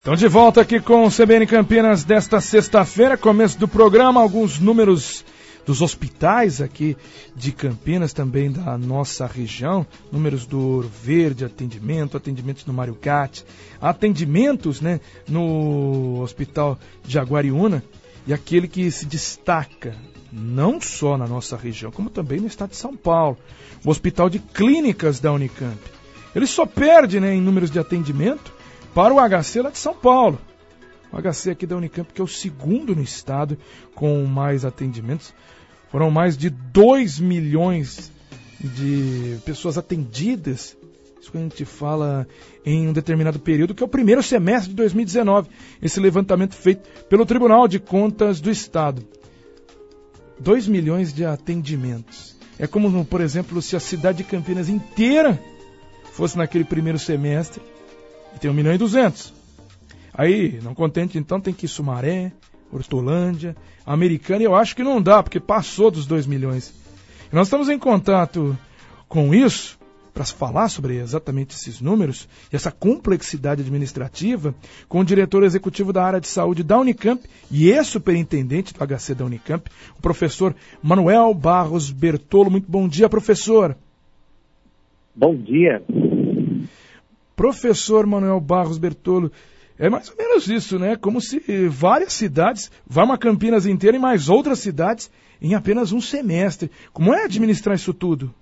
Então de volta aqui com o CBN Campinas desta sexta-feira, começo do programa, alguns números dos hospitais aqui de Campinas, também da nossa região, números do Ouro Verde, atendimentos no Mário Gatti, atendimentos, né, no Hospital de Jaguariúna, e aquele que se destaca não só na nossa região, como também no estado de São Paulo, o Hospital de Clínicas da Unicamp. Ele só perde, né, em números de atendimento para o HC lá de São Paulo. O HC aqui da Unicamp, que é o segundo no estado com mais atendimentos. Foram mais de 2 milhões de pessoas atendidas. Isso que a gente fala em um determinado período, que é o primeiro semestre de 2019. Esse levantamento feito pelo Tribunal de Contas do Estado. 2 milhões de atendimentos. É como, por exemplo, se a cidade de Campinas inteira fosse naquele primeiro semestre, e tem 1.200.000. Aí, não contente, então tem que ir Sumaré, Hortolândia, Americana, e eu acho que não dá, porque passou dos 2 milhões. E nós estamos em contato com isso, para falar sobre exatamente esses números e essa complexidade administrativa, com o diretor executivo da área de saúde da Unicamp e ex-superintendente do HC da Unicamp, o professor Manuel Barros Bertolo. Muito bom dia, professor. Bom dia. Professor Manuel Barros Bertolo, é mais ou menos isso, né? Como se várias cidades, vai uma Campinas inteira e mais outras cidades em apenas um semestre. Como é administrar isso tudo?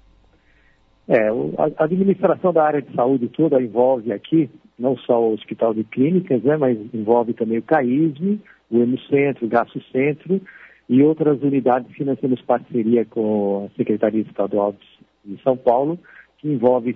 A administração da área de saúde toda envolve aqui, não só o Hospital de Clínicas, né, mas envolve também o CAISM, o Hemocentro, o Gastro-Centro e outras unidades que nós temos parceria com a Secretaria Estadual de São Paulo, que envolve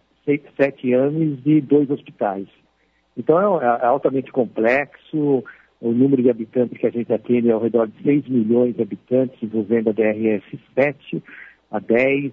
7 anos e 2 hospitais. Então é altamente complexo, o número de habitantes que a gente atende é ao redor de 6 milhões de habitantes, envolvendo a DRS 7, a 10,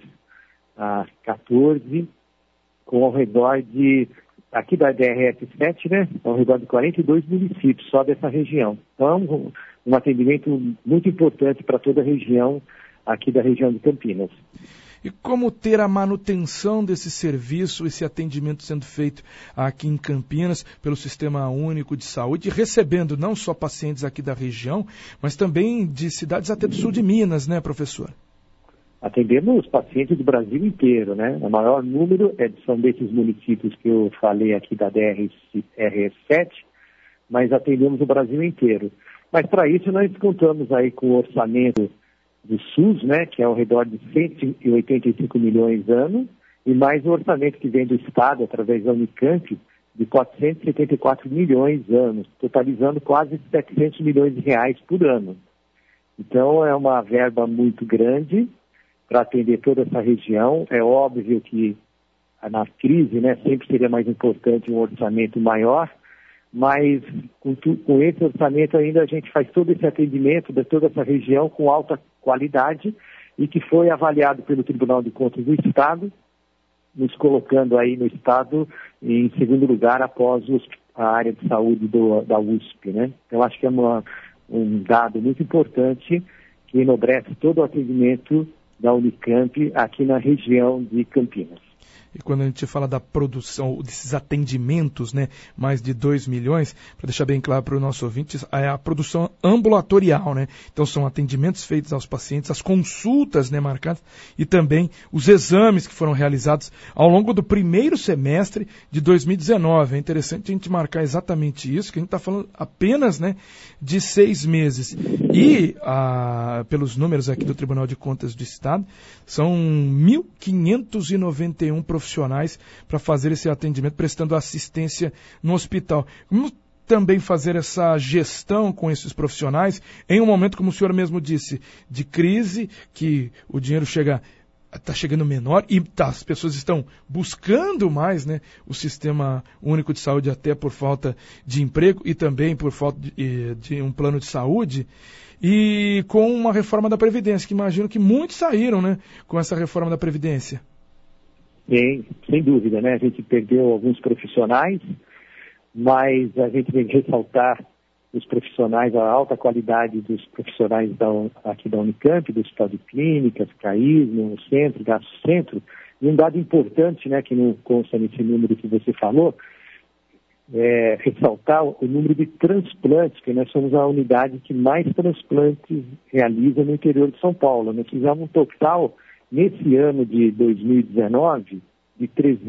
a 14, com ao redor de, aqui da DRS 7, né, ao redor de 42 municípios só dessa região. Então um atendimento muito importante para toda a região, aqui da região de Campinas. E como ter a manutenção desse serviço, esse atendimento sendo feito aqui em Campinas pelo Sistema Único de Saúde, recebendo não só pacientes aqui da região, mas também de cidades até do sul de Minas, né, professor? Atendemos pacientes do Brasil inteiro, né? O maior número são desses municípios que eu falei aqui da DRS7, mas atendemos o Brasil inteiro. Mas para isso nós contamos aí com o orçamento do SUS, né, que é ao redor de 185 milhões ano, e mais o orçamento que vem do Estado, através da Unicamp, de 474 milhões ano, totalizando quase 700 milhões de reais por ano. Então é uma verba muito grande para atender toda essa região. É óbvio que na crise, né, sempre seria mais importante um orçamento maior, mas com esse orçamento ainda a gente faz todo esse atendimento de toda essa região com alta qualidade e que foi avaliado pelo Tribunal de Contas do Estado, nos colocando aí no Estado em segundo lugar após a área de saúde da USP, né? Então acho que é um dado muito importante que enobrece todo o atendimento da Unicamp aqui na região de Campinas. E quando a gente fala da produção, desses atendimentos, né, mais de 2 milhões, para deixar bem claro para o nosso ouvinte, é a produção ambulatorial, né? Então são atendimentos feitos aos pacientes, as consultas, né, marcadas, e também os exames que foram realizados ao longo do primeiro semestre de 2019. É interessante a gente marcar exatamente isso, que a gente está falando apenas, né, de 6 meses. E, pelos números aqui do Tribunal de Contas do Estado, são 1.591 profissionais para fazer esse atendimento, prestando assistência no hospital. Como também fazer essa gestão com esses profissionais em um momento, como o senhor mesmo disse, de crise, que o dinheiro está chegando menor e as pessoas estão buscando mais, né, o Sistema Único de Saúde, até por falta de emprego e também por falta de um plano de saúde, e com uma reforma da Previdência, que imagino que muitos saíram, né, com essa reforma da Previdência. Sim, sem dúvida, né? A gente perdeu alguns profissionais, mas a gente tem que ressaltar os profissionais, a alta qualidade dos profissionais aqui da Unicamp, do Hospital de Clínicas, CAISM, Centro, Gastro-Centro. E um dado importante, né, que não consta nesse número que você falou, ressaltar o número de transplantes, que nós somos a unidade que mais transplantes realiza no interior de São Paulo. Nós fizemos um total, nesse ano de 2019, de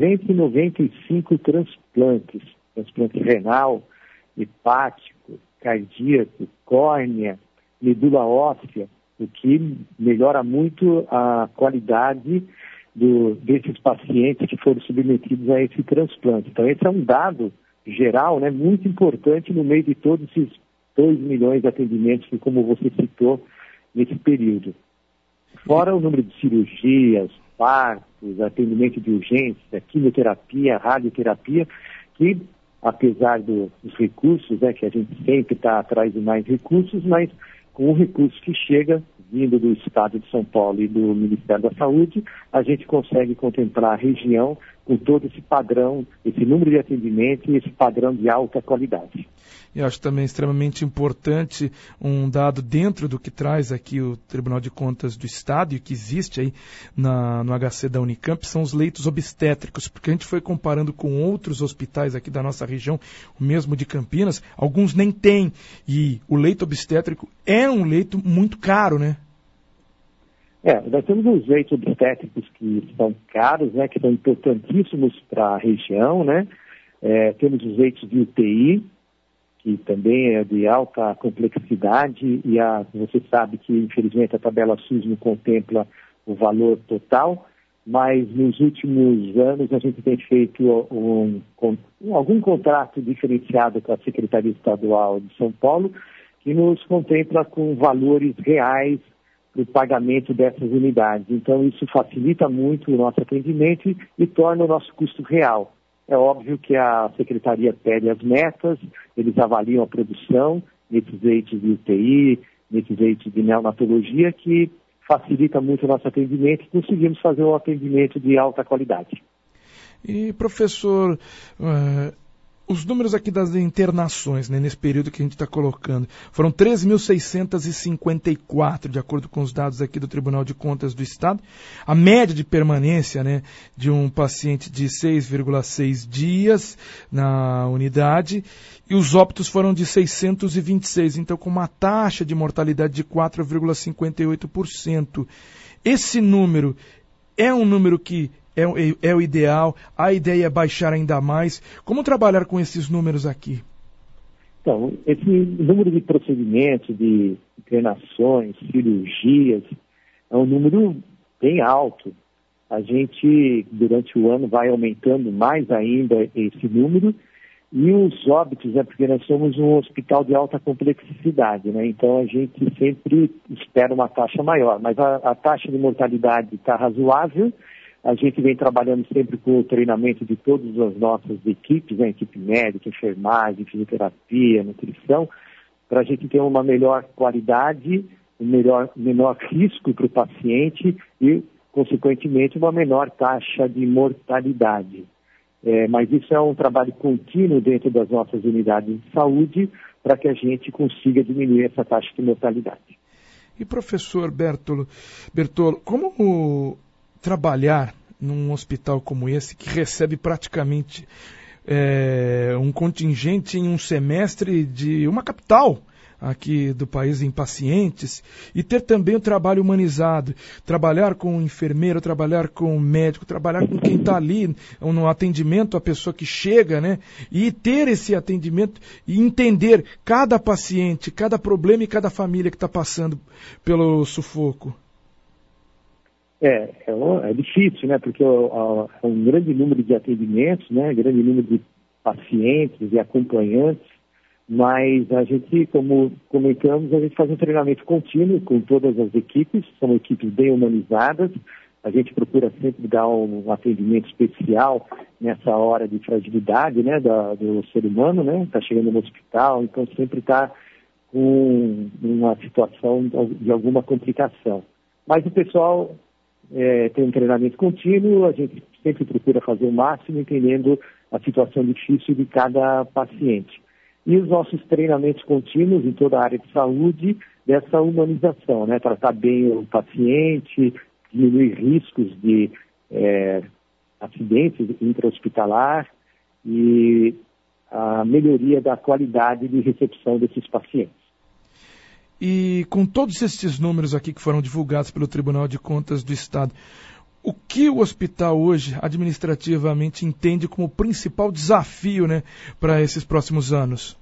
395 transplantes. Transplante renal, hepático, cardíaco, córnea, medula óssea, o que melhora muito a qualidade desses pacientes que foram submetidos a esse transplante. Então, esse é um dado geral, né, muito importante no meio de todos esses 2 milhões de atendimentos que, como você citou, nesse período. Fora o número de cirurgias, partos, atendimento de urgência, quimioterapia, radioterapia, que, apesar dos recursos, né, que a gente sempre está atrás de mais recursos, mas com o recurso que chega, vindo do Estado de São Paulo e do Ministério da Saúde, a gente consegue contemplar a região com todo esse padrão, esse número de atendimento e esse padrão de alta qualidade. Eu acho também extremamente importante um dado dentro do que traz aqui o Tribunal de Contas do Estado e que existe aí no HC da Unicamp, são os leitos obstétricos, porque a gente foi comparando com outros hospitais aqui da nossa região, o mesmo de Campinas, alguns nem têm, e o leito obstétrico é um leito muito caro, né? Nós temos os leitos obstétricos que são caros, né, que são importantíssimos para a região, né? Temos os leitos de UTI, que também é de alta complexidade, e você sabe que, infelizmente, a tabela SUS não contempla o valor total, mas nos últimos anos a gente tem feito algum contrato diferenciado com a Secretaria Estadual de São Paulo, que nos contempla com valores reais para o pagamento dessas unidades. Então, isso facilita muito o nosso atendimento e torna o nosso custo real. É óbvio que a Secretaria pede as metas, eles avaliam a produção nesses leitos de UTI, nesses leitos de neonatologia, que facilita muito o nosso atendimento e conseguimos fazer um atendimento de alta qualidade. E, professor, os números aqui das internações, né, nesse período que a gente está colocando, foram 13.654, de acordo com os dados aqui do Tribunal de Contas do Estado. A média de permanência, né, de um paciente de 6,6 dias na unidade, e os óbitos foram de 626, então com uma taxa de mortalidade de 4,58%. Esse número é um número que é o ideal, a ideia é baixar ainda mais. Como trabalhar com esses números aqui? Então, esse número de procedimentos, de internações, cirurgias, é um número bem alto. A gente, durante o ano, vai aumentando mais ainda esse número. E os óbitos, porque nós somos um hospital de alta complexidade, né? Então a gente sempre espera uma taxa maior. Mas a taxa de mortalidade está razoável. A gente vem trabalhando sempre com o treinamento de todas as nossas equipes, né? Equipe médica, enfermagem, fisioterapia, nutrição, para a gente ter uma melhor qualidade, menor risco para o paciente e, consequentemente, uma menor taxa de mortalidade. Mas isso é um trabalho contínuo dentro das nossas unidades de saúde para que a gente consiga diminuir essa taxa de mortalidade. E, professor Bertolo, como trabalhar num hospital como esse, que recebe praticamente um contingente em um semestre de uma capital aqui do país em pacientes, e ter também o trabalho humanizado, trabalhar com o enfermeiro, trabalhar com o médico, trabalhar com quem está ali no atendimento, a pessoa que chega, né? E ter esse atendimento e entender cada paciente, cada problema e cada família que está passando pelo sufoco. É difícil, né? Porque é um grande número de atendimentos, né? Grande número de pacientes e acompanhantes. Mas a gente, como comentamos, a gente faz um treinamento contínuo com todas as equipes, são equipes bem humanizadas, a gente procura sempre dar um atendimento especial nessa hora de fragilidade, né, do ser humano, né, está chegando no hospital, então sempre está com uma situação de alguma complicação. Mas o pessoal tem um treinamento contínuo, a gente sempre procura fazer o máximo, entendendo a situação difícil de cada paciente. E os nossos treinamentos contínuos em toda a área de saúde, dessa humanização, né? Tratar bem o paciente, diminuir riscos de acidentes intra-hospitalar. E a melhoria da qualidade de recepção desses pacientes. E com todos esses números aqui que foram divulgados pelo Tribunal de Contas do Estado, o que o hospital hoje, administrativamente, entende como principal desafio, né, para esses próximos anos?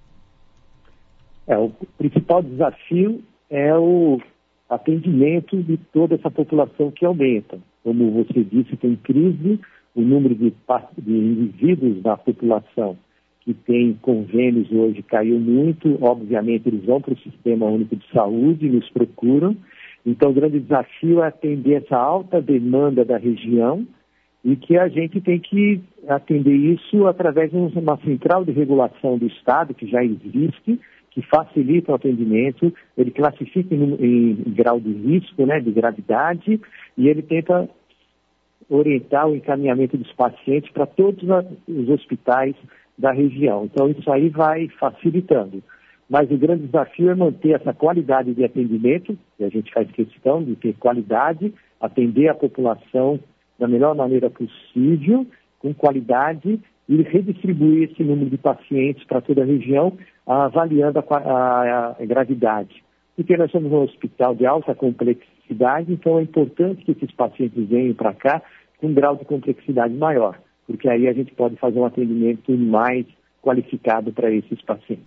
O principal desafio é o atendimento de toda essa população que aumenta. Como você disse, tem crise, o número de indivíduos da população que tem convênios hoje caiu muito. Obviamente, eles vão para o Sistema Único de Saúde, nos procuram. Então, o grande desafio é atender essa alta demanda da região e que a gente tem que atender isso através de uma central de regulação do Estado, que já existe, que facilita o atendimento. Ele classifica em grau de risco, né, de gravidade, e ele tenta orientar o encaminhamento dos pacientes para todos os hospitais da região. Então, isso aí vai facilitando. Mas o grande desafio é manter essa qualidade de atendimento, e a gente faz questão de ter qualidade, atender a população da melhor maneira possível, com qualidade, e redistribuir esse número de pacientes para toda a região, avaliando a gravidade. Porque nós somos um hospital de alta complexidade, então é importante que esses pacientes venham para cá com um grau de complexidade maior, porque aí a gente pode fazer um atendimento mais qualificado para esses pacientes.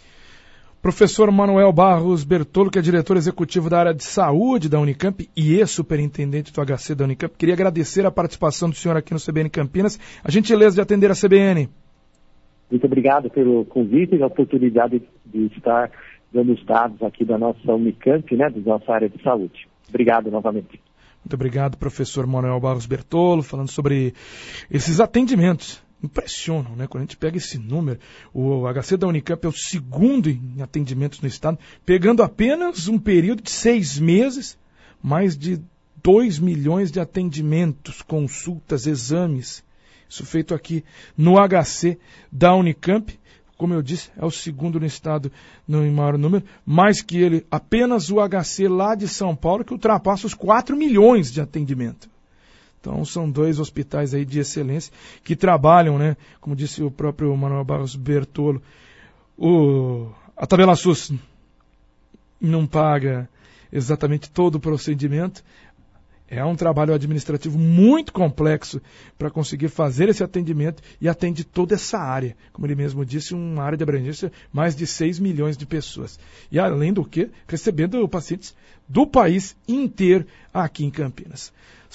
Professor Manuel Barros Bertolo, que é diretor executivo da área de saúde da Unicamp e ex-superintendente do HC da Unicamp, queria agradecer a participação do senhor aqui no CBN Campinas, a gentileza de atender a CBN. Muito obrigado pelo convite e a oportunidade de estar dando os dados aqui da nossa Unicamp, né, da nossa área de saúde. Obrigado novamente. Muito obrigado, professor Manuel Barros Bertolo, falando sobre esses atendimentos. Impressionam, né? Quando a gente pega esse número, o HC da Unicamp é o segundo em atendimentos no estado, pegando apenas um período de 6 meses, mais de 2 milhões de atendimentos, consultas, exames. Isso feito aqui no HC da Unicamp. Como eu disse, é o segundo no estado em maior número, mais que ele, apenas o HC lá de São Paulo, que ultrapassa os 4 milhões de atendimento. Então, são 2 hospitais aí de excelência que trabalham, né? Como disse o próprio Manuel Barros Bertolo, a tabela SUS não paga exatamente todo o procedimento. É um trabalho administrativo muito complexo para conseguir fazer esse atendimento e atende toda essa área. Como ele mesmo disse, uma área de abrangência mais de 6 milhões de pessoas. E além do que, recebendo pacientes do país inteiro aqui em Campinas.